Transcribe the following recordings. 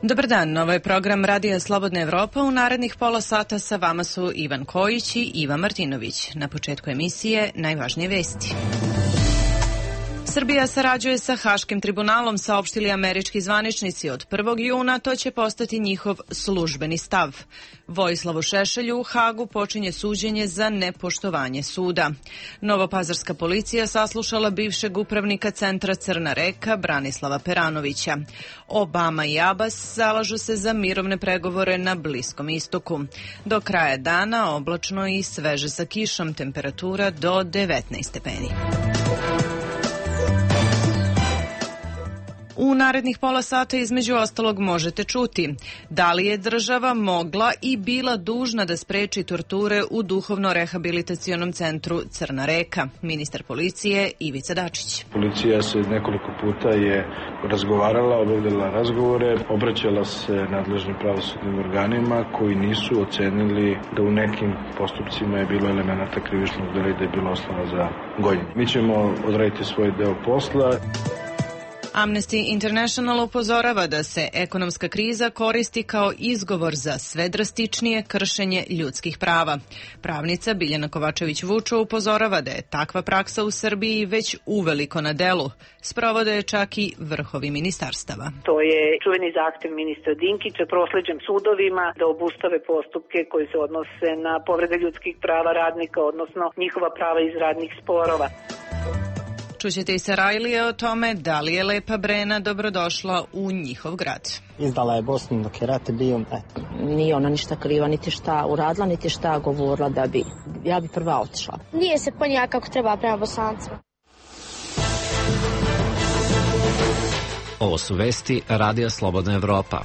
Dobar dan, ovo je program Radija Slobodna Evropa. U narednih pola sata sa vama su Ivan Kojić i Iva Martinović. Na početku emisije najvažnije vesti. Srbija sarađuje sa Haškim tribunalom, saopštili američki zvaničnici. Od 1. juna to će postati njihov službeni stav. Vojislavu Šešelju u Hagu počinje suđenje za nepoštovanje suda. Novopazarska policija saslušala bivšeg upravnika centra Crna Reka Branislava Peranovića. Obama i Abbas zalažu se za mirovne pregovore na Bliskom istoku. Do kraja dana oblačno i sveže sa kišom, temperatura do 19 stepeni. U narednih pola sata između ostalog možete čuti da li je država mogla i bila dužna da spreči torture u duhovno-rehabilitacionom centru Crna Reka. Ministar policije Ivica Dačić. Policija se nekoliko puta je razgovarala, obavljala razgovore, obraćala se nadležnim pravosudnim organima koji nisu ocenili da u nekim postupcima je bilo elemenata krivičnog dela i da je bilo osnova za gonjenje. Mi ćemo odraditi svoj deo posla. Amnesty International upozorava da se ekonomska kriza koristi kao izgovor za sve drastičnije kršenje ljudskih prava. Pravnica Biljana Kovačević-Vučo upozorava da je takva praksa u Srbiji već uveliko na delu. Sprovode je čak i vrhovi ministarstava. To je čuveni zahtev ministra Dinkića prosleđen sudovima da obustave postupke koji se odnose na povrede ljudskih prava radnika, odnosno njihova prava iz radnih sporova. Čućete i Sarajlije o tome da li je Lepa Brena dobrodošla u njihov grad. Izdala je Bosnu dok je rat bio. Nije ona ništa kriva, niti šta uradila, niti šta govorila da bi. Ja bi prva otišla. Nije se ponijela kako treba prema Bosancima. Ovo su vesti Radija Slobodna Evropa.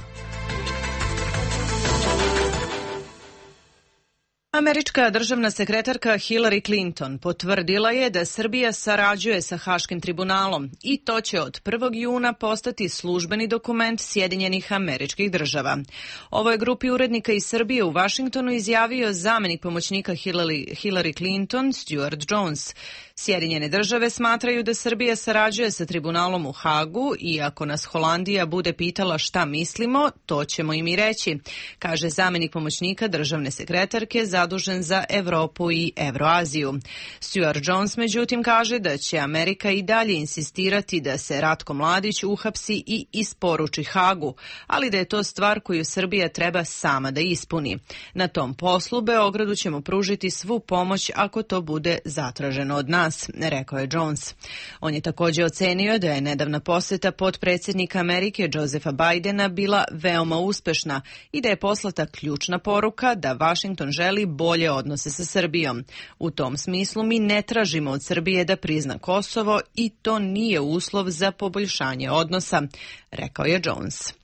Američka državna sekretarka Hillary Clinton potvrdila je da Srbija sarađuje sa Haškim tribunalom i to će od 1. juna postati službeni dokument Sjedinjenih Američkih Država. Ovo je grupi urednika iz Srbije u Vašingtonu izjavio zamenik pomoćnika Hillary Clinton, Stuart Jones. Sjedinjene države smatraju da Srbija sarađuje sa tribunalom u Hagu i ako nas Holandija bude pitala šta mislimo, to ćemo im i reći, kaže zamenik pomoćnika državne sekretarke zadužen za Evropu i Evroaziju. Stuart Jones međutim kaže da će Amerika i dalje insistirati da se Ratko Mladić uhapsi i isporuči Hagu, ali da je to stvar koju Srbija treba sama da ispuni. Na tom poslu Beogradu ćemo pružiti svu pomoć ako to bude zatraženo od nas, rekao je Jones. On je također ocenio da je nedavna poseta potpredsjednika Amerike Josepha Bidena bila veoma uspešna i da je poslata ključna poruka da Washington želi bolje odnose sa Srbijom. U tom smislu mi ne tražimo od Srbije da prizna Kosovo i to nije uslov za poboljšanje odnosa, rekao je Jones.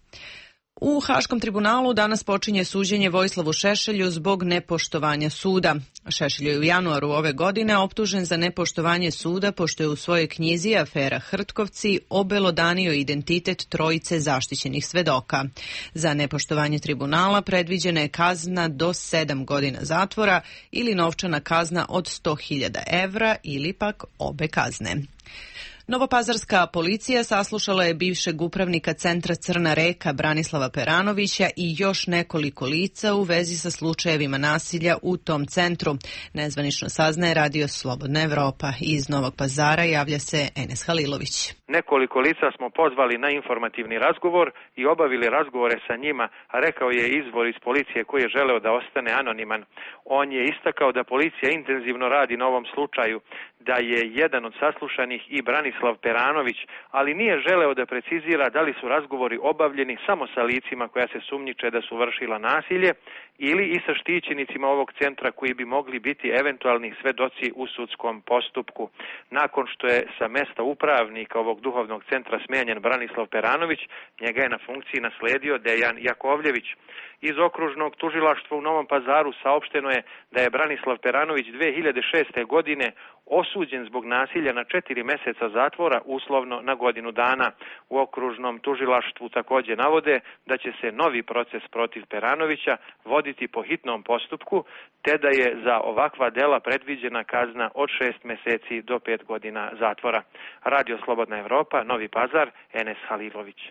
U Haškom tribunalu danas počinje suđenje Vojislavu Šešelju zbog nepoštovanja suda. Šešelj je u januaru ove godine optužen za nepoštovanje suda pošto je u svojoj knjizi Afera Hrtkovci obelodanio identitet trojice zaštićenih svedoka. Za nepoštovanje tribunala predviđena je kazna do 7 godina zatvora ili novčana kazna od 100.000 evra ili pak obe kazne. Novopazarska policija saslušala je bivšeg upravnika centra Crna Reka Branislava Peranovića i još nekoliko lica u vezi sa slučajevima nasilja u tom centru. Nezvanično saznaje Radio Slobodna Evropa. Iz Novog Pazara javlja se Enes Halilović. Nekoliko lica smo pozvali na informativni razgovor i obavili razgovore sa njima, a rekao je izvor iz policije koji je želeo da ostane anoniman. On je istakao da policija intenzivno radi na ovom slučaju, da je jedan od saslušanih i Branislav Peranović, ali nije želeo da precizira da li su razgovori obavljeni samo sa licima koja se sumnjiče da su vršila nasilje ili i sa štićenicima ovog centra koji bi mogli biti eventualni svedoci u sudskom postupku. Nakon što je sa mesta upravnika ovog duhovnog centra smenjen Branislav Peranović, njega je na funkciji nasledio Dejan Jakovljević. Iz okružnog tužilaštva u Novom Pazaru saopšteno je da je Branislav Peranović 2006. godine osuđen zbog nasilja na 4 meseca zatvora, uslovno na godinu dana. U okružnom tužilaštvu također navode da će se novi proces protiv Peranovića voditi po hitnom postupku, te da je za ovakva dela predviđena kazna od 6 meseci do 5 godina zatvora. Radio Slobodna Evropa, Novi Pazar, Enes Halilović.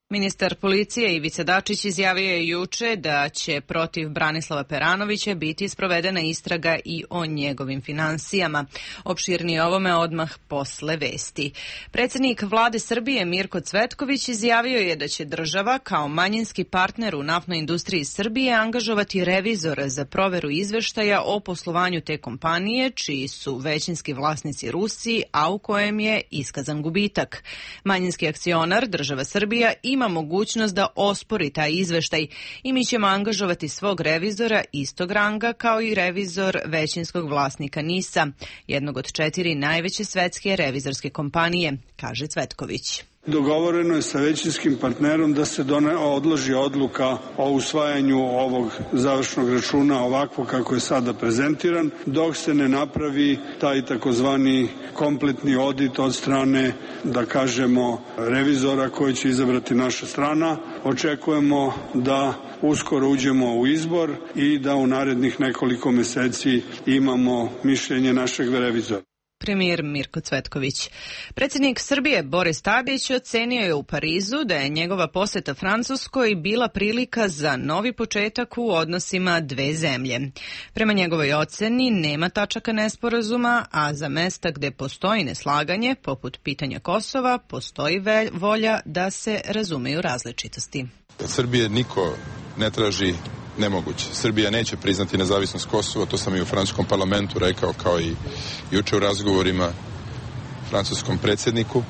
Ministar policije Ivica Dačić izjavio je juče da će protiv Branislava Peranovića biti sprovedena istraga i o njegovim finansijama. Opširnije ovome odmah posle vesti. Predsjednik Vlade Srbije Mirko Cvetković izjavio je da će država kao manjinski partner u naftnoj industriji Srbije angažovati revizora za proveru izveštaja o poslovanju te kompanije, čiji su većinski vlasnici Rusi, a u kojem je iskazan gubitak. Manjinski akcionar, država Srbija, ima mogućnost da ospori taj izveštaj i mi ćemo angažovati svog revizora istog ranga kao i revizor većinskog vlasnika NIS-a, jednog od 4 najveće svetske revizorske kompanije, kaže Cvetković. Dogovoreno je sa većinskim partnerom da se odloži odluka o usvajanju ovog završnog računa ovako kako je sada prezentiran, dok se ne napravi taj takozvani kompletni audit od strane, da kažemo, revizora koji će izabrati naša strana. Očekujemo da uskoro uđemo u izbor i da u narednih nekoliko meseci imamo mišljenje našeg revizora. Premijer Mirko Cvetković. Predsjednik Srbije Boris Tadić ocenio je u Parizu da je njegova poseta Francuskoj bila prilika za novi početak u odnosima dve zemlje. Prema njegovoj oceni nema tačaka nesporazuma, a za mesta gde postoji neslaganje, poput pitanja Kosova, postoji volja da se razumeju različitosti. Od Srbije niko ne traži nemoguće. Srbija neće priznati nezavisnost Kosova, to sam i u francuskom parlamentu rekao, kao i juče u razgovorima francuskom predsjedniku.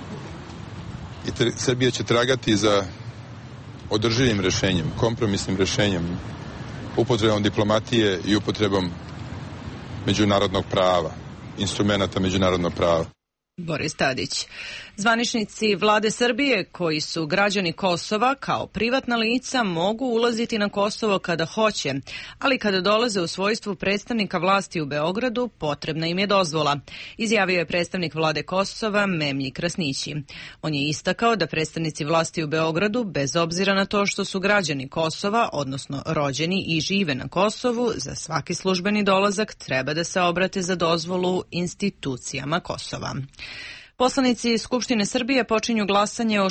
I Srbija će tragati za održivim rešenjem, kompromisnim rešenjem, upotrebom diplomatije i upotrebom međunarodnog prava, instrumenta međunarodnog prava. Boris Tadić. Zvaničnici Vlade Srbije, koji su građani Kosova, kao privatna lica mogu ulaziti na Kosovo kada hoće, ali kada dolaze u svojstvu predstavnika vlasti u Beogradu, potrebna im je dozvola, izjavio je predstavnik Vlade Kosova Memlji Krasnići. On je istakao da predstavnici vlasti u Beogradu, bez obzira na to što su građani Kosova, odnosno rođeni i žive na Kosovu, za svaki službeni dolazak treba da se obrate za dozvolu institucijama Kosova. Poslanici Skupštine Srbije počinju glasanje o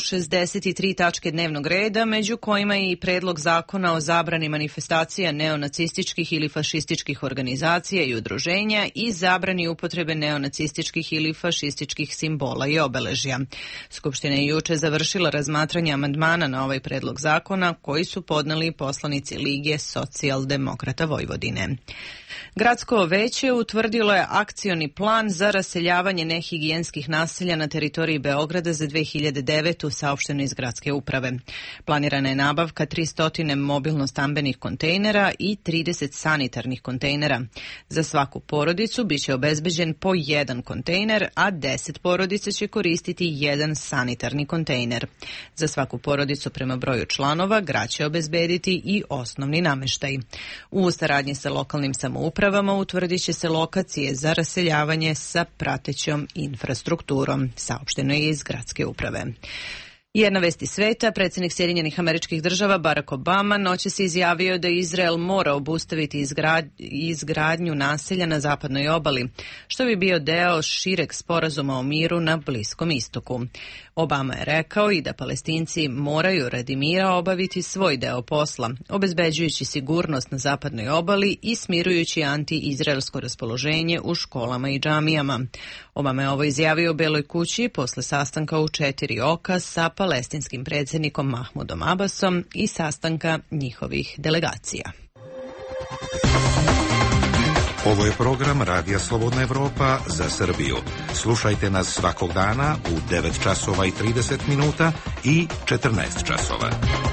63 tačke dnevnog reda, među kojima je i predlog zakona o zabrani manifestacija neonacističkih ili fašističkih organizacija i udruženja i zabrani upotrebe neonacističkih ili fašističkih simbola i obeležja. Skupština je juče završila razmatranje amandmana na ovaj predlog zakona koji su podneli poslanici Lige socijaldemokrata Vojvodine. Gradsko veće utvrdilo je akcioni plan za raseljavanje nehigijenskih naselja na teritoriji Beograda za 2009. saopšteno iz gradske uprave. Planirana je nabavka 300 mobilno-stambenih kontejnera i 30 sanitarnih kontejnera. Za svaku porodicu biće obezbeđen po jedan kontejner, a 10 porodica će koristiti jedan sanitarni kontejner. Za svaku porodicu prema broju članova grad će obezbediti i osnovni nameštaj. U saradnji sa lokalnim samoupravama utvrdit će se lokacije za raseljavanje sa pratećom infrastrukturom, saopšteno je iz gradske uprave. Jedna vest iz sveta, predsjednik Sjedinjenih Američkih Država Barack Obama noćas je izjavio da Izrael mora obustaviti izgradnju naselja na zapadnoj obali, što bi bio deo šireg sporazuma o miru na Bliskom istoku. Obama je rekao i da Palestinci moraju radi mira obaviti svoj deo posla, obezbeđujući sigurnost na zapadnoj obali i smirujući anti-izraelsko raspoloženje u školama i džamijama. Obama je ovo izjavio u Beloj kući posle sastanka u 4 oka sa palestinskim predsjednikom Mahmudom Abbasom i sastanka njihovih delegacija. Ovo je program Radija Slobodna Evropa za Srbiju. Slušajte nas svakog dana u 9 časova i 30 minuta i 14 časova.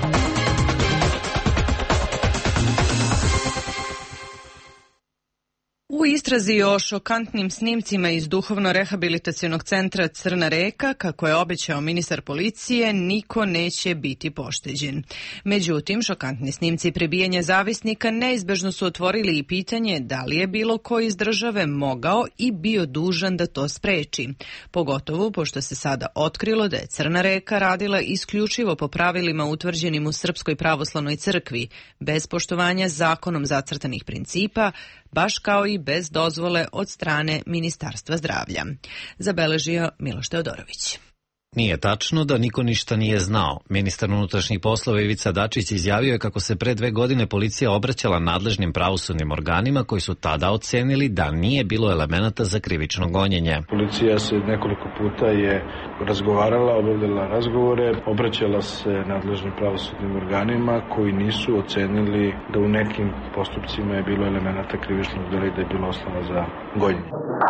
U istrazi o šokantnim snimcima iz duhovno-rehabilitacionog centra Crna Reka, kako je obećao ministar policije, niko neće biti pošteđen. Međutim, šokantni snimci prebijanja zavisnika neizbežno su otvorili i pitanje da li je bilo ko iz države mogao i bio dužan da to spreči. Pogotovo pošto se sada otkrilo da je Crna Reka radila isključivo po pravilima utvrđenim u Srpskoj pravoslavnoj crkvi, bez poštovanja zakonom zacrtanih principa, baš kao i bez dozvole od strane Ministarstva zdravlja, zabeležio Miloš Teodorović. Nije tačno da niko ništa nije znao. Ministar unutrašnjih poslova Ivica Dačić izjavio je kako se pre 2 godine policija obraćala nadležnim pravosudnim organima koji su tada ocenili da nije bilo elemenata za krivično gonjenje. Policija se nekoliko puta je razgovarala, obavljala razgovore, obraćala se nadležnim pravosudnim organima koji nisu ocenili da u nekim postupcima je bilo elemenata krivičnog dela i da je bilo osnova za gonjenje.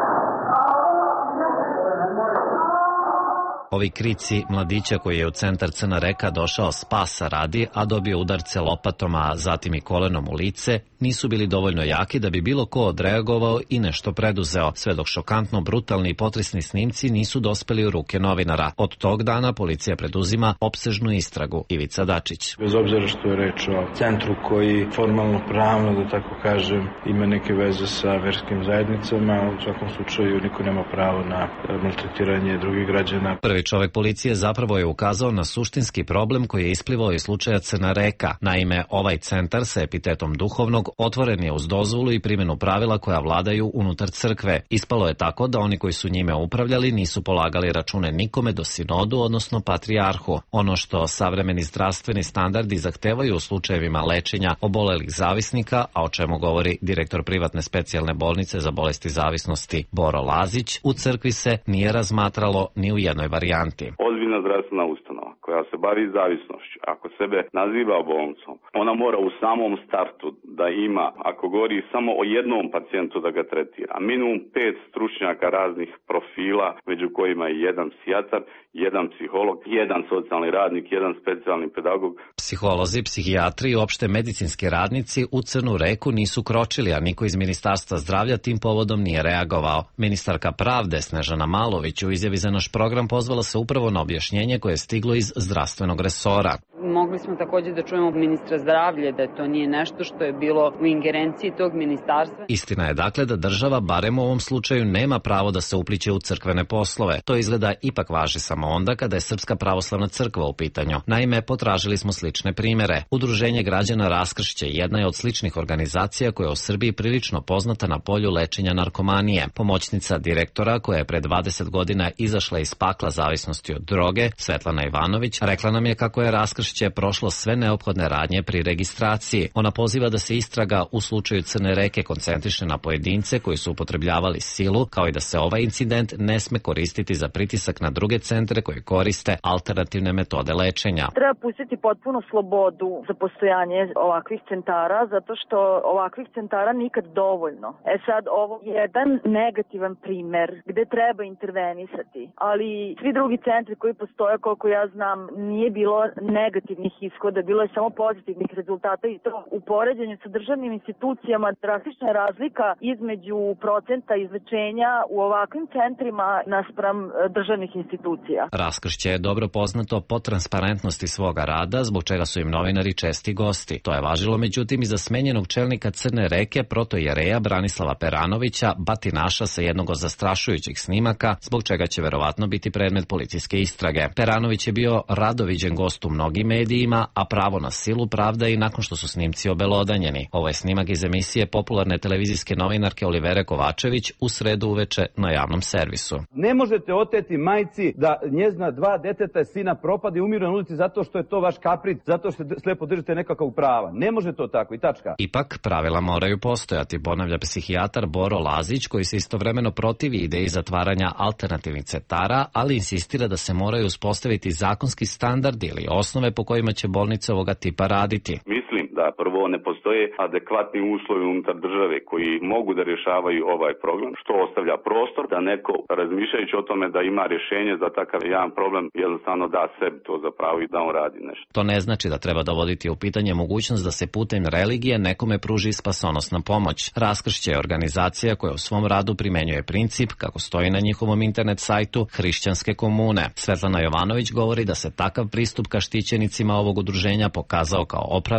Ovi krici mladića koji je u centar Crna Reka došao spasa radi, a dobio udarce lopatom, a zatim i kolenom u lice, nisu bili dovoljno jaki da bi bilo ko odreagovao i nešto preduzeo, sve dok šokantno brutalni i potresni snimci nisu dospeli u ruke novinara. Od tog dana policija preduzima opsežnu istragu. Ivica Dačić. Bez obzira što je reč o centru koji formalno pravno, da tako kažem, ima neke veze sa verskim zajednicama, u svakom slučaju niko nema pravo na maltretiranje drugih građana. Prvi čovek policije zapravo je ukazao na suštinski problem koji je isplivao iz slučaja Crna Reka. Naime, ovaj centar sa epitetom duhovnog otvoren je uz dozvolu i primjenu pravila koja vladaju unutar crkve. Ispalo je tako da oni koji su njime upravljali nisu polagali račune nikome do sinodu, odnosno patrijarhu. Ono što savremeni zdravstveni standardi zahtevaju u slučajevima lečenja obolelih zavisnika, a o čemu govori direktor privatne specijalne bolnice za bolesti zavisnosti Boro Lazić, u crkvi se nije razmatralo ni u jednoj varijanti. Ozbiljna zdravstvena ustanova koja se bavi zavisnošću, ako sebe naziva bolnicom, ona mora u samom startu da ima, ako govori samo o jednom pacijentu da ga tretira, minimum 5 stručnjaka raznih profila, među kojima je jedan psihijatar, jedan psiholog, jedan socijalni radnik, jedan specijalni pedagog. Psiholozi, psihijatri i opšte medicinski radnici u Crnu Reku nisu kročili, a niko iz Ministarstva zdravlja tim povodom nije reagovao. Ministarka pravde Snežana Malović u izjavi za naš program pozvala se upravo na objašnjenje koje je stiglo iz zdravstvenog resora. Mogli smo također da čujemo ministra zdravlja da to nije nešto što je bilo u ingerenciji tog ministarstva. Istina je dakle da država, barem u ovom slučaju, nema pravo da se upliće u crkvene poslove. To izgleda ipak važi samo onda kada je Srpska pravoslavna crkva u pitanju. Naime, potražili smo slične primere. Udruženje građana Raskršće jedna je od sličnih organizacija koja je u Srbiji prilično poznata na polju lečenja narkomanije. Pomoćnica direktora koja je pre 20 godina izašla iz pakla zavisnosti od droge, Svetlana Ivanović, rekla nam je kako je Raskršće prošlo sve neophodne radnje pri registraciji. Ona poziva da se istraga u slučaju Crne Reke koncentriše na pojedince koji su upotrebljavali silu, kao i da se ovaj incident ne sme koristiti za pritisak na druge centre koji koriste alternativne metode lečenja. Treba pustiti potpunu slobodu za postojanje ovakvih centara, zato što ovakvih centara nikad dovoljno. Sad, ovo je jedan negativan primer gde treba intervenisati, ali svi drugi centri koji postoje, koliko ja znam, nije bilo negativnih ishoda, bilo je samo pozitivnih rezultata i to u poređenju sa državnim institucijama drastična je razlika između procenta izlečenja u ovakvim centrima naspram državnih institucija. Raskršće je dobro poznato po transparentnosti svoga rada, zbog čega su im novinari česti gosti. To je važilo međutim i za smenjenog čelnika Crne Reke, protojereja Branislava Peranovića, batinaša sa jednog od zastrašujućih snimaka, zbog čega će verovatno biti predmet policijske istrage. Peranović je bio rado viđen gost u mnogim medijima, a pravo na silu pravda i nakon što su snimci obelodanjeni. Ovo je snimak iz emisije popularne televizijske novinarke Olivere Kovačević u sredu uveče na javnom servisu. Ne možete oteti majci da njezna 2 deteta sina propade i umiru na ulici zato što je to vaš kapric, zato što slepo držite nekakav prava. Ne može to tako i tačka. Ipak pravila moraju postojati, ponavlja psihijatar Boro Lazić, koji se istovremeno protivi ideji zatvaranja alternativnih centara, ali insistira da se moraju uspostaviti zakonski standardi ili osnove po kojima će bolnice ovoga tipa raditi. Mislim da prvo ne postoje adekvatni uslovi unutar države koji mogu da rješavaju ovaj problem, što ostavlja prostor da neko, razmišljajući o tome da ima rješenje za takav jedan problem, jednostavno da sebi to za pravo i da on radi nešto. To ne znači da treba dovoditi u pitanje mogućnost da se putem religije nekome pruži spasonosna pomoć. Raskršće je organizacija koja u svom radu primenjuje princip, kako stoji na njihovom internet sajtu, hrišćanske komune. Svetlana Jovanović govori da se takav pristup ka štićenicima ovog udruženja pokazao kao opravdan i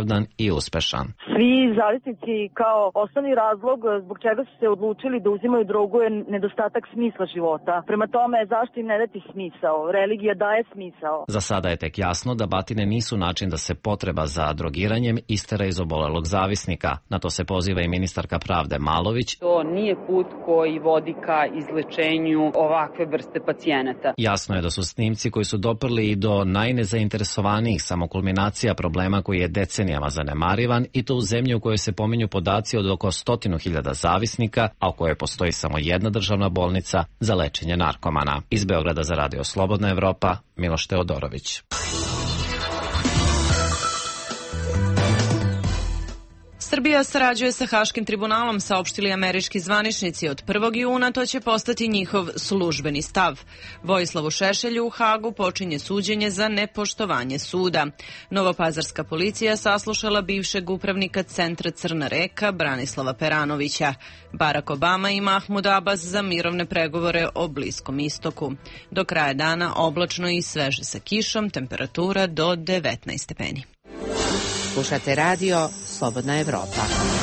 i uspešan. Svi zavisnici kao osnovni razlog zbog čega su se odlučili da uzimaju drogu je nedostatak smisla života. Prema tome, zašto im ne dati smisao? Religija daje smisao. Za sada je tek jasno da batine nisu način da se potreba za drogiranjem istera iz obolelog zavisnika. Na to se poziva i ministarka pravde Malović. To nije put koji vodi ka izlečenju ovakve vrste pacijenata. Jasno je da su snimci koji su doprli i do najnezainteresovanijih samo kulminacija problema koji je decenijama zanemarivan i to u zemlji u kojoj se pominju podaci od oko 100.000 zavisnika, a u kojoj postoji samo jedna državna bolnica za lečenje narkomana. Iz Beograda za Radio Slobodna Evropa, Miloš Teodorović. Srbija sarađuje sa Haškim tribunalom, saopštili američki zvaničnici. Od 1. juna to će postati njihov službeni stav. Vojislavu Šešelju u Hagu počinje suđenje za nepoštovanje suda. Novopazarska policija saslušala bivšeg upravnika centra Crna Reka Branislava Peranovića. Barack Obama i Mahmud Abbas za mirovne pregovore o Bliskom istoku. Do kraja dana oblačno i sveže sa kišom, temperatura do 19 stepeni. Slušate radio Slobodna Evropa.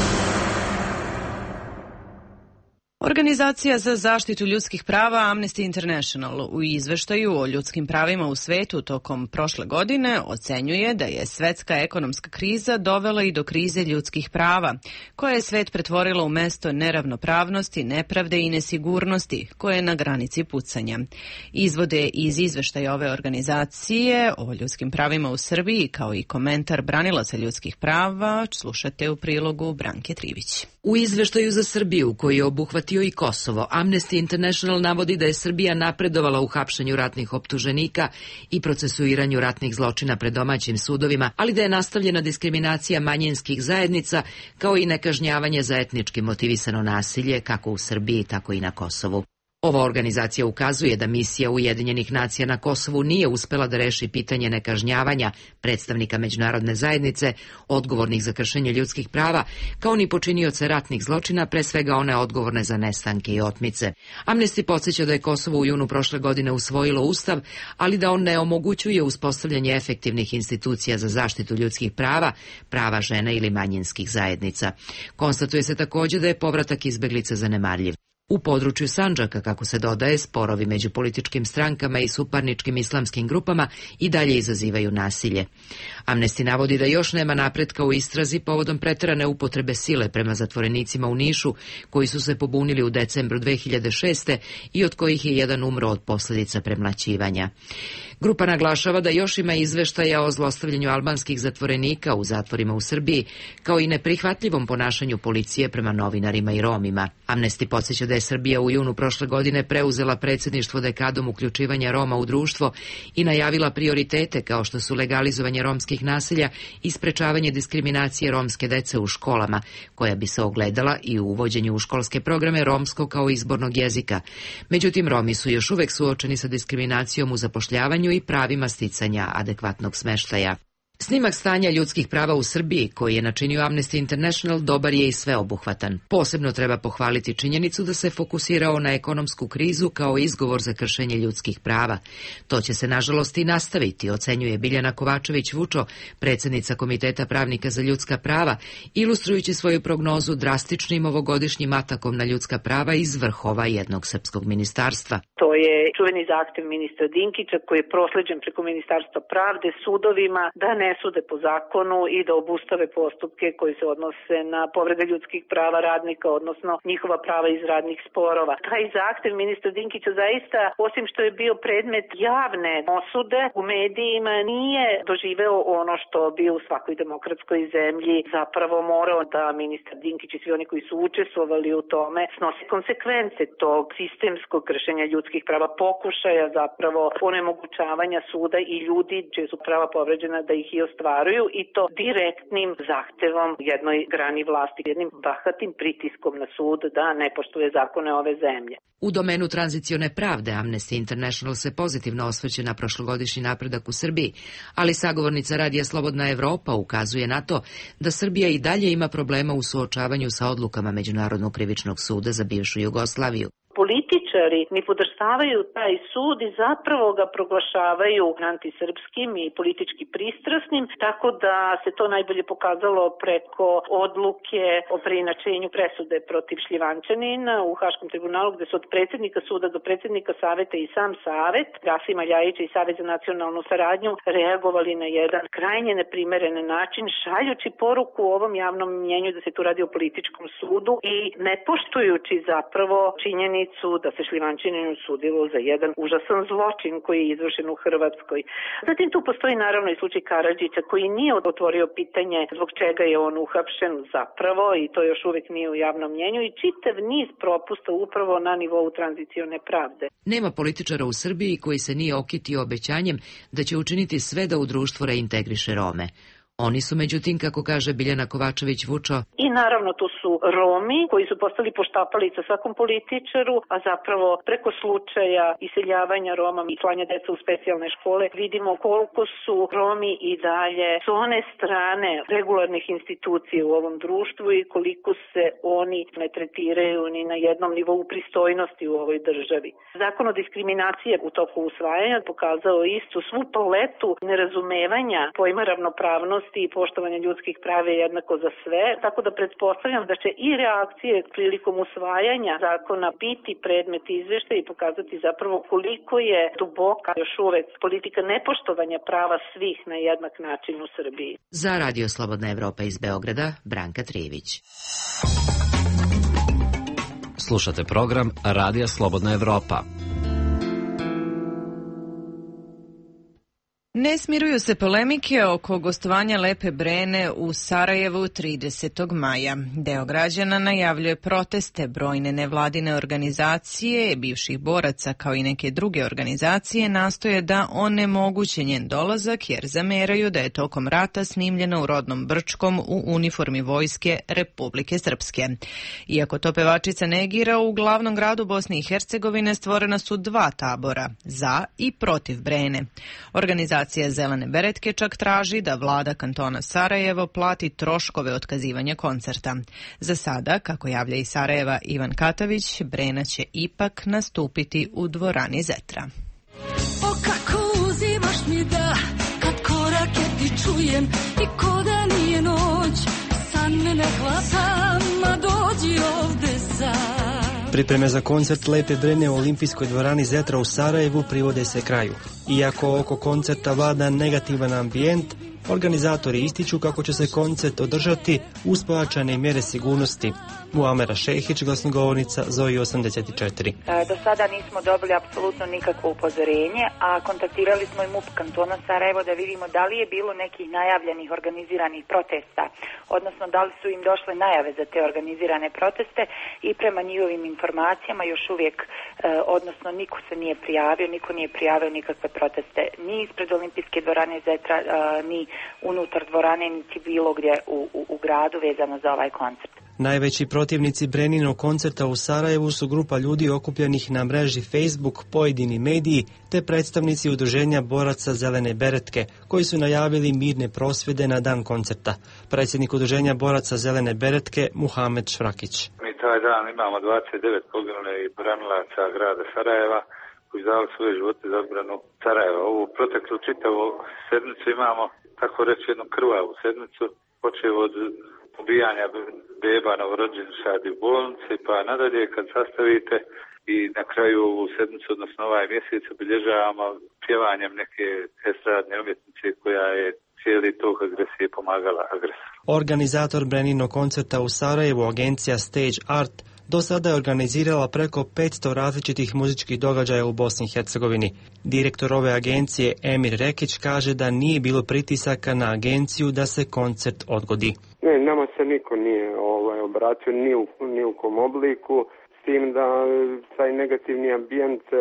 Organizacija za zaštitu ljudskih prava Amnesty International u izveštaju o ljudskim pravima u svetu tokom prošle godine ocenjuje da je svetska ekonomska kriza dovela i do krize ljudskih prava, koja je svet pretvorila u mesto neravnopravnosti, nepravde i nesigurnosti, koje je na granici pucanja. Izvode iz izveštaja ove organizacije o ljudskim pravima u Srbiji, kao i komentar branilaca ljudskih prava, slušate u prilogu Branke Trivić. U izveštaju za Srbiju, koji je obuhvatio i Kosovo, Amnesty International navodi da je Srbija napredovala u hapšenju ratnih optuženika i procesuiranju ratnih zločina pred domaćim sudovima, ali da je nastavljena diskriminacija manjinskih zajednica, kao i nekažnjavanje za etnički motivisano nasilje, kako u Srbiji, tako i na Kosovu. Ova organizacija ukazuje da misija Ujedinjenih nacija na Kosovu nije uspela da reši pitanje nekažnjavanja predstavnika međunarodne zajednice, odgovornih za kršenje ljudskih prava, kao ni počinioce ratnih zločina, pre svega one odgovorne za nestanke i otmice. Amnesty podsjeća da je Kosovo u junu prošle godine usvojilo ustav, ali da on ne omogućuje uspostavljanje efektivnih institucija za zaštitu ljudskih prava, prava žena ili manjinskih zajednica. Konstatuje se također da je povratak izbeglica zanemarljiv. U području Sandžaka, kako se dodaje, sporovi među političkim strankama i suparničkim islamskim grupama i dalje izazivaju nasilje. Amnesty navodi da još nema napretka u istrazi povodom preterane upotrebe sile prema zatvorenicima u Nišu, koji su se pobunili u decembru 2006. i od kojih je jedan umro od posljedica premlaćivanja. Grupa naglašava da još ima izveštaja o zlostavljanju albanskih zatvorenika u zatvorima u Srbiji, kao i neprihvatljivom ponašanju policije prema novinarima i Romima. Amnesty podsjeća da je Srbija u junu prošle godine preuzela predsjedništvo dekadom uključivanja Roma u društvo i najavila prioritete kao što su legalizovanje romskih naselja i sprečavanje diskriminacije romske dece u školama, koja bi se ogledala i u uvođenju u školske programe romskog kao izbornog jezika. Međutim, Romi su još uvek suočeni sa diskriminacijom u zapošljavanju i pravima sticanja adekvatnog smeštaja. Snimak stanja ljudskih prava u Srbiji, koji je načinio Amnesty International, dobar je i sveobuhvatan. Posebno treba pohvaliti činjenicu da se fokusirao na ekonomsku krizu kao izgovor za kršenje ljudskih prava. To će se nažalost i nastaviti, ocenjuje Biljana Kovačević-Vučo, predsjednica Komiteta pravnika za ljudska prava, ilustrujući svoju prognozu drastičnim ovogodišnjim atakom na ljudska prava iz vrhova jednog srpskog ministarstva. To je čuveni zahtev ministra Dinkića koji je prosleđen preko Ministarstva pravde sudovima da ne sude po zakonu i da obustave postupke koji se odnose na povrede ljudskih prava radnika, odnosno njihova prava iz radnih sporova. Taj zahtev ministra Dinkića zaista, osim što je bio predmet javne osude u medijima, nije doživeo ono što bi u svakoj demokratskoj zemlji zapravo morao da ministar Dinkić i svi oni koji su učestvovali u tome snose konsekvence tog sistemskog kršenja ljudskih prava, pokušaja zapravo onemogućavanja suda i ljudi čije su prava povređena da ih i ostvaruju, i to direktnim zahtevom jednoj grani vlasti, jednim bahatim pritiskom na sud da ne poštuje zakone ove zemlje. U domenu tranzicione pravde Amnesty International se pozitivno osvrće na prošlogodišnji napredak u Srbiji, ali sagovornica Radija Slobodna Evropa ukazuje na to da Srbija i dalje ima problema u suočavanju sa odlukama Međunarodnog krivičnog suda za bivšu Jugoslaviju. Politički političari ni podržavaju taj sud i zapravo ga proglašavaju antisrpskim i politički pristrasnim, tako da se to najbolje pokazalo preko odluke o preinačenju presude protiv Šljivančanina u Haškom tribunalu, gde su od predsjednika suda do predsjednika saveta i sam savet, Rasima Ljajića i Savet za nacionalnu saradnju, reagovali na jedan krajnje neprimeren način, šaljući poruku ovom javnom mnjenju da se tu radi o političkom sudu i ne poštujući zapravo činjenicu da se Šljivančaninu sudilo za jedan užasan zločin koji je izvršen u Hrvatskoj. Zatim tu postoji naravno i slučaj Karadžića koji nije otvorio pitanje zbog čega je on uhapšen zapravo i to još uvek nije u javnom mnjenju i čitav niz propusta upravo na nivou tranzicione pravde. Nema političara u Srbiji koji se nije okitio obećanjem da će učiniti sve da u društvu reintegriše Rome. Oni su, međutim, kako kaže Biljana Kovačević-Vučo, i naravno tu su Romi koji su postali poštapalica svakom političaru, a zapravo preko slučaja iseljavanja Roma i slanja deca u specijalne škole vidimo koliko su Romi i dalje s one strane regularnih institucija u ovom društvu i koliko se oni ne tretiraju ni na jednom nivou pristojnosti u ovoj državi. Zakon o diskriminaciji u toku usvajanja pokazao istu svu paletu nerazumevanja pojma ravnopravnosti i poštovanja ljudskih prava je jednako za sve, tako da pretpostavljam da će i reakcije prilikom usvajanja zakona biti predmet izveštaja i pokazati zapravo koliko je duboka još uvek politika nepoštovanja prava svih na jednak način u Srbiji. Za Radio Slobodna Evropa iz Beograda, Branka Trijević. Slušate program Radija Slobodna Evropa. Ne smiruju se polemike oko gostovanja Lepe Brene u Sarajevu 30. maja. Deo građana najavljuje proteste, brojne nevladine organizacije, bivših boraca kao i neke druge organizacije nastoje da onemoguće njen dolazak jer zameraju da je tokom rata snimljena u rodnom Brčkom u uniformi vojske Republike Srpske. Iako to pevačica negira, u glavnom gradu Bosne i Hercegovine stvorena su dva tabora, za i protiv Brene. Organizacija Zelene beretke čak traži da vlada kantona Sarajevo plati troškove otkazivanja koncerta. Za sada, kako javlja iz Sarajeva Ivan Katavić, Brena će ipak nastupiti u dvorani Zetra. O kako uzimaš mi da, kad korake ti čujem i ko da nije noć, san me ne hvata, ma dođi ovde sad. Pripreme za koncert Lepe Brene u Olimpijskoj dvorani Zetra u Sarajevu privode se kraju. Iako oko koncerta vlada negativan ambijent, organizatori ističu kako će se koncert održati uz pojačane mjere sigurnosti. Muamera Šehić, glasnogovornica Zoji 84. Do sada nismo dobili apsolutno nikakvo upozorenje, a kontaktirali smo i MUP kantona Sarajevo da vidimo da li je bilo nekih najavljenih organiziranih protesta, odnosno da li su im došle najave za te organizirane proteste i prema njihovim informacijama još uvijek, odnosno niko se nije prijavio, niko nije prijavio nikakve proteste ni ispred Olimpijske dvorane Zetra, ni unutar dvorane, niti bilo gdje u gradu vezano za ovaj koncert. Najveći protivnici Breninog koncerta u Sarajevu su grupa ljudi okupljenih na mreži Facebook, pojedini mediji, te predstavnici udruženja boraca Zelene beretke, koji su najavili mirne prosvjede na dan koncerta. Predsjednik udruženja boraca Zelene beretke, Muhamed Švrakić. Mi taj dan imamo 29 poginulih branilaca grada Sarajeva, koji dali svoje živote za odbranu Sarajeva. Ovu proteklu čitavu sedmicu imamo, tako reći, jednu krvavu sedmicu, počeo od ubijanja beba novorođenčadi u bolnici, pa nadalje kad sastavite i na kraju ovu sedmicu, odnosno ovaj mjesec, obilježavamo pjevanjem neke estradne umjetnice koja je cijeli tok agresije pomagala agresoru. Organizator Breninog koncerta u Sarajevu, agencija Stage Art, do sada je organizirala preko 500 različitih muzičkih događaja u Bosni i Hercegovini. Direktor ove agencije Emir Rekić kaže da nije bilo pritisaka na agenciju da se koncert odgodi. Ne, nama se niko nije obratio ni u kom obliku, s tim da taj negativni ambijent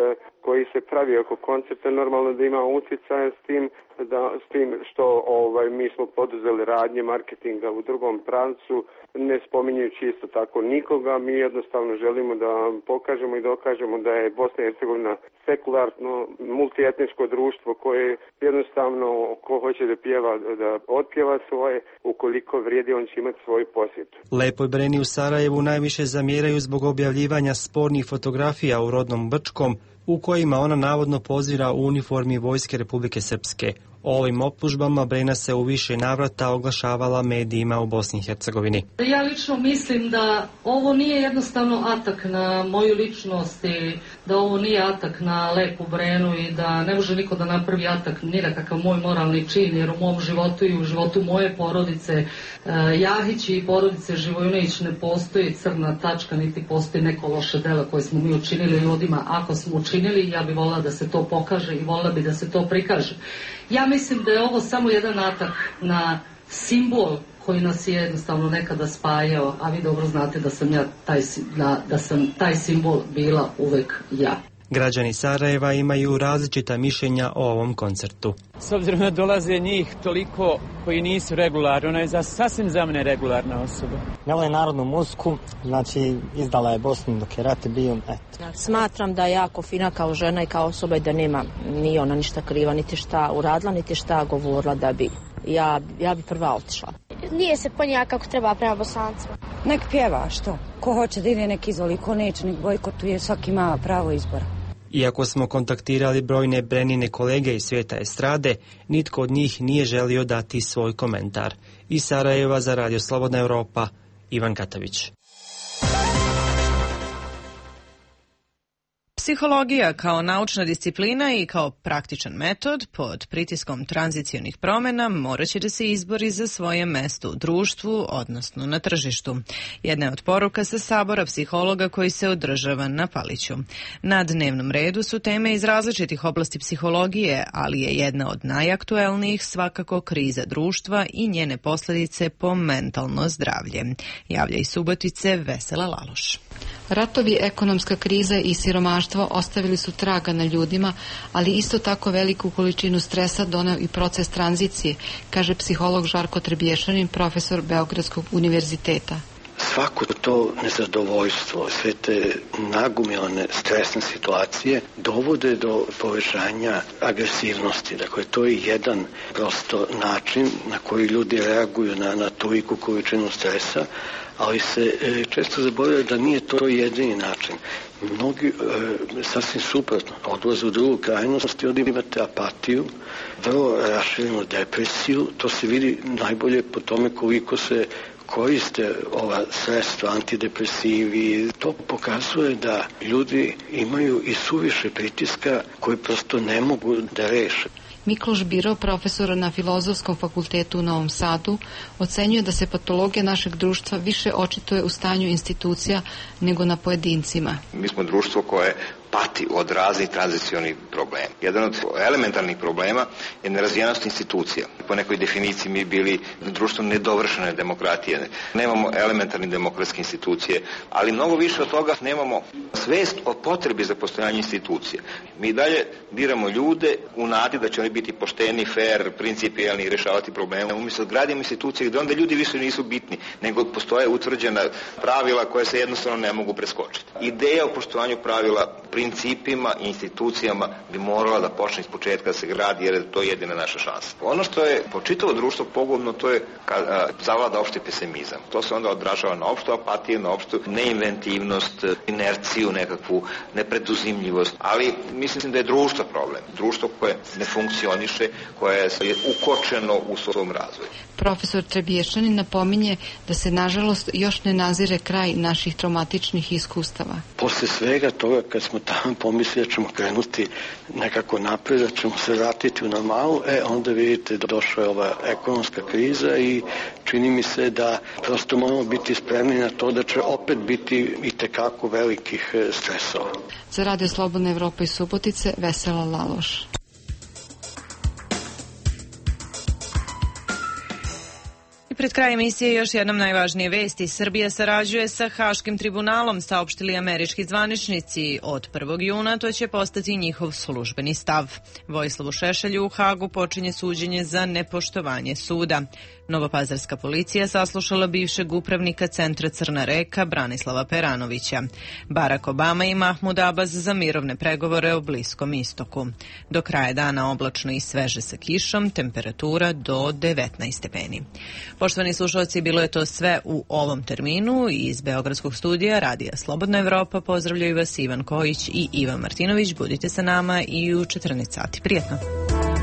koji se pravi oko koncepta, normalno da ima utjecaja s tim što mi smo poduzeli radnje marketinga u drugom pravcu, ne spominjujući isto tako nikoga. Mi jednostavno želimo da pokažemo i dokažemo da je Bosna i Hercegovina sekularno, multietničko društvo koje jednostavno ko hoće da pjeva, da otpjeva svoje, ukoliko vrijedi on će imati svoju posjetu. Lepoj Breni u Sarajevu najviše zamjeraju zbog objavljivanja spornih fotografija u rodnom Brčkom, u kojima ona navodno pozira u uniformi Vojske Republike Srpske. O ovim optužbama Brena se u više navrata oglašavala medijima u Bosni i Hercegovini. Ja lično mislim da ovo nije jednostavno atak na moju ličnost i da ovo nije atak na Lepu Brenu i da ne može niko da napravi atak ni na kakav moj moralni čin, jer u mom životu i u životu moje porodice Jahić i porodice Živojinović ne postoji crna tačka, niti postoji neko loše delo koje smo mi učinili ljudima. Ako smo učinili, ja bih volila da se to pokaže i volila bih da se to prikaže. Ja mislim da je ovo samo jedan atak na simbol koji nas je jednostavno nekada spajao, a vi dobro znate da sam taj simbol bila uvek ja. Građani Sarajeva imaju različita mišljenja o ovom koncertu. S obzirom da dolaze njih toliko koji nisu regularni, ona je sasvim za mene regularna osoba. Ne vole narodnu muziku, znači izdala je Bosnu dok je rat bio. Smatram da je jako fina kao žena i kao osoba i da nema ni ona ništa kriva, niti šta uradila, niti šta govorila da bi. Ja bi prva otišla. Nije se ponija kako treba prema Bosancima. Nek pjeva, što? Ko hoće da ide nek izvoli, ko neće nek bojkotuje, svaki ima pravo izbora. Iako smo kontaktirali brojne Brenine kolege iz svijeta estrade, nitko od njih nije želio dati svoj komentar. Iz Sarajeva za Radio Slobodna Evropa, Ivan Katavić. Psihologija kao naučna disciplina i kao praktičan metod pod pritiskom tranzicionih promjena morat će da se izbori za svoje mesto u društvu, odnosno na tržištu. Jedna je od poruka sa sabora psihologa koji se održava na Paliću. Na dnevnom redu su teme iz različitih oblasti psihologije, ali je jedna od najaktuelnijih svakako kriza društva i njene posljedice po mentalno zdravlje. Javlja iz Subotice Vesela Laloš. Ratovi, ekonomska kriza i siromaštvo ostavili su traga na ljudima, ali isto tako veliku količinu stresa doneo i proces tranzicije, kaže psiholog Žarko Trebješanin, profesor Beogradskog univerziteta. Svako to nezadovoljstvo, sve te nagomilane stresne situacije dovode do povećanja agresivnosti. Dakle, to je jedan prosto način na koji ljudi reaguju na toliku količinu stresa, ali se često zaboravlja da nije to jedini način. Mnogi sasvim suprotno odlaze u drugu krajnost i onda imate apatiju, vrlo raširenu depresiju. To se vidi najbolje po tome koliko se koriste ova sredstva, antidepresivi. To pokazuje da ljudi imaju i suviše pritiska koji prosto ne mogu da reše. Mikloš Biro, profesor na Filozofskom fakultetu u Novom Sadu, ocenjuje da se patologija našeg društva više očituje u stanju institucija nego na pojedincima. Mi smo društvo koje pati od raznih tranzicionih problema. Jedan od elementarnih problema je nerazvijenost institucija. Po nekoj definiciji mi bili društvo nedovršene demokratije. Nemamo elementarne demokratske institucije, ali mnogo više od toga nemamo svest o potrebi za postojanje institucije. Mi dalje biramo ljude u nadi da će oni biti pošteni, fair, principijelni i rješavati probleme. Umjesto gradimo institucije gdje onda ljudi više nisu bitni, nego postoje utvrđena pravila koje se jednostavno ne mogu preskočiti. Ideja o poštovanju pravila, principima i institucijama bi morala da počne iz početka da se gradi, jer je to jedina naša šansa. Ono što je po čitavo društvo pogubno, to je kad zavlada opšti pesimizam. To se onda odražava na opštu apatiju, na opštu neinventivnost, inerciju, nekakvu nepreduzimljivost. Ali mislim da je društvo problem. Društvo koje ne funkcioniše, koje je ukočeno u svom razvoju. Profesor Trebješanin napominje da se nažalost još ne nazire kraj naših traumatičnih iskustava. Posle svega toga kad smo tamo pomislili da ćemo krenuti nekako napred, da ćemo se vratiti u normalu, onda vidite da došla je ova ekonomska kriza i čini mi se da prosto moramo biti spremni na to da će opet biti i tekako velikih stresova. Za Radio Slobodna Evropa iz Subotice, Vesela Laloš. I pred krajem emisije još jednom najvažnije vesti. Srbija sarađuje sa Haškim tribunalom, saopštili američki zvaničnici. Od 1. juna to će postati njihov službeni stav. Vojislavu Šešelju u Hagu počinje suđenje za nepoštovanje suda. Novopazarska policija saslušala bivšeg upravnika centra Crna Reka Branislava Peranovića. Barack Obama i Mahmud Abbas za mirovne pregovore o Bliskom istoku. Do kraja dana oblačno i sveže sa kišom, temperatura do 19 stepeni. Poštovani slušalci, bilo je to sve u ovom terminu. Iz Beogradskog studija Radija Slobodna Evropa pozdravljaju vas Ivan Kojić i Ivan Martinović. Budite sa nama i u 14 sati. Prijetno!